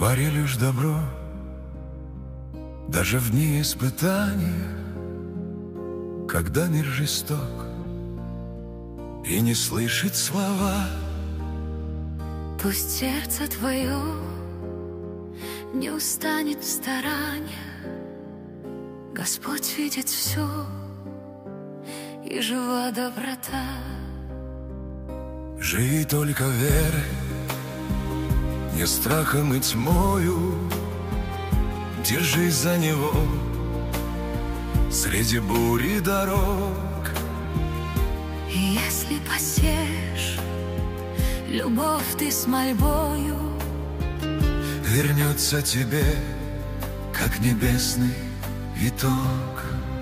Твори лишь добро, даже в дни испытания, когда мир жесток и не слышит слова. Пусть сердце твое не устанет в стараниях, Господь видит все, и жива доброта. Живи только верой, не страхом и тьмою, держись за Него среди бури дорог. И если посеешь любовь ты с мольбою, вернется тебе, как небесный виток.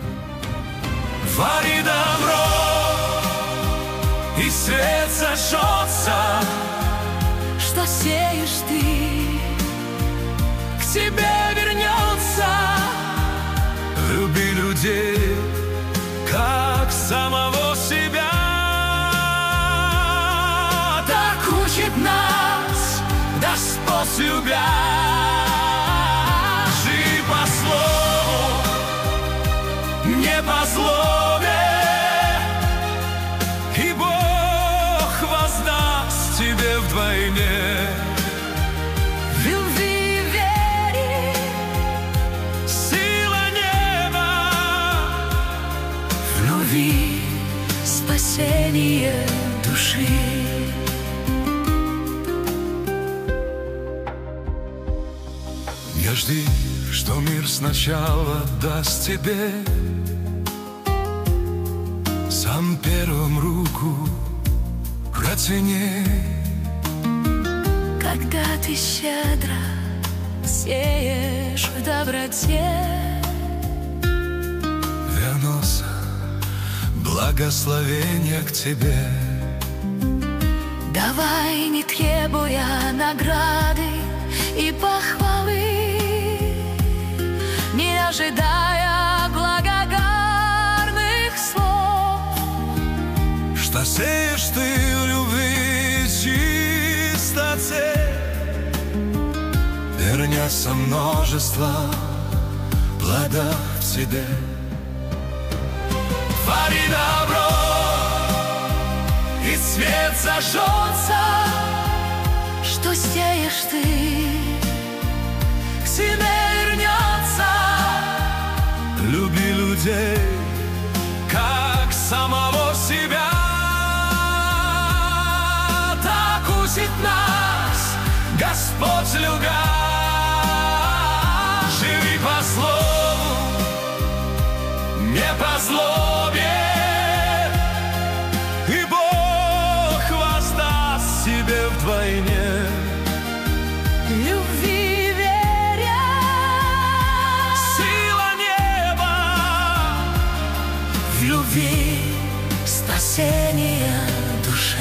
Твори добро, и свет зажжется. что сеешь ты, к тебе вернется. Люби людей, как самого себя. Так учит нас Господь любя. Живи по слову, не по злобе, и Бог воздаст тебе вдвойне. В любви и вере Сила неба, в любви спасение души. не жди, что мир сначала даст тебе. Сам первым руку протяни. Когда ты щедро сеешь в доброте, Вернулся благословение к тебе. давай, не требуя награды и похвалы, не ожидая благодарных слов. Что сеешь ты в любви и чистоте, вернется множество плодов в тебе. Твори добро, и свет зажжется. Что сеешь ты, К себе вернется. Люби людей, как самого себя. Так учит нас Господь любя. Живи по слову, не по злобе, и Бог воздаст тебе вдвойне. любви веря, Сила неба, в любви спасение души.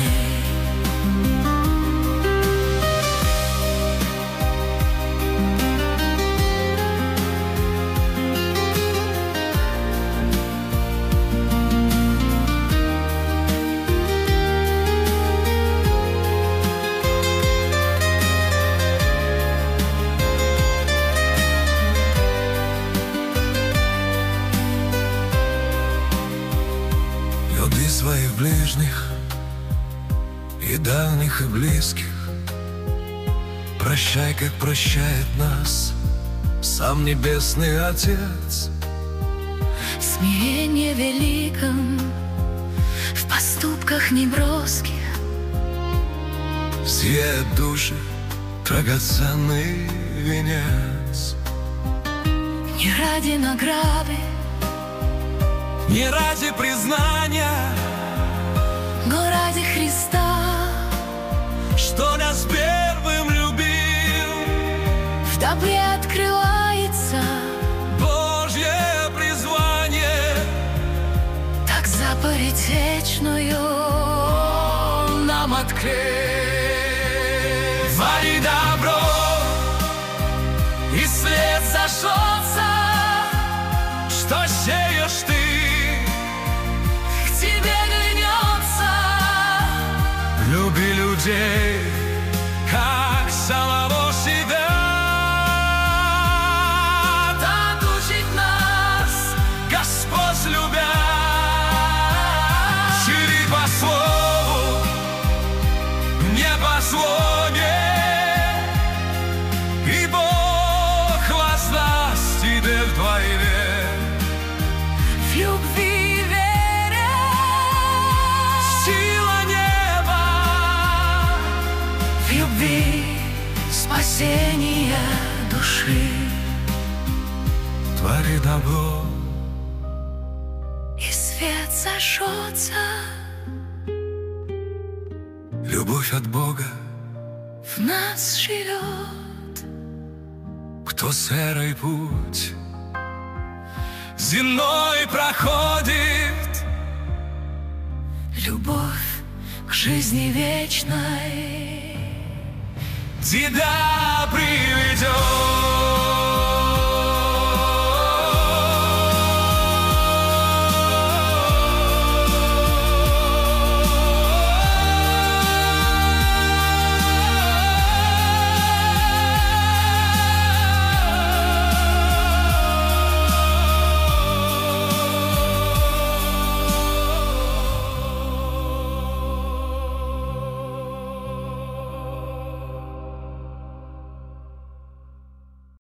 Люби своих ближних, и дальних, и близких. Прощай, как прощает нас сам Небесный Отец. В смирении великом, в поступках неброских, Сияет души драгоценный венец. не ради награды, Не ради признания, но ради Христа, что нас первым любил. в добре открывается Божье призвание, так заповедь вечную нам открыть. твори добро, и свет зажжется. Что сеешь ты, К тебе вернется. люби людей, как самого себя. и добро. И свет зажжется, Любовь от Бога, в нас живет. кто серый путь земной проходит, Любовь к жизни вечной тебя приведет.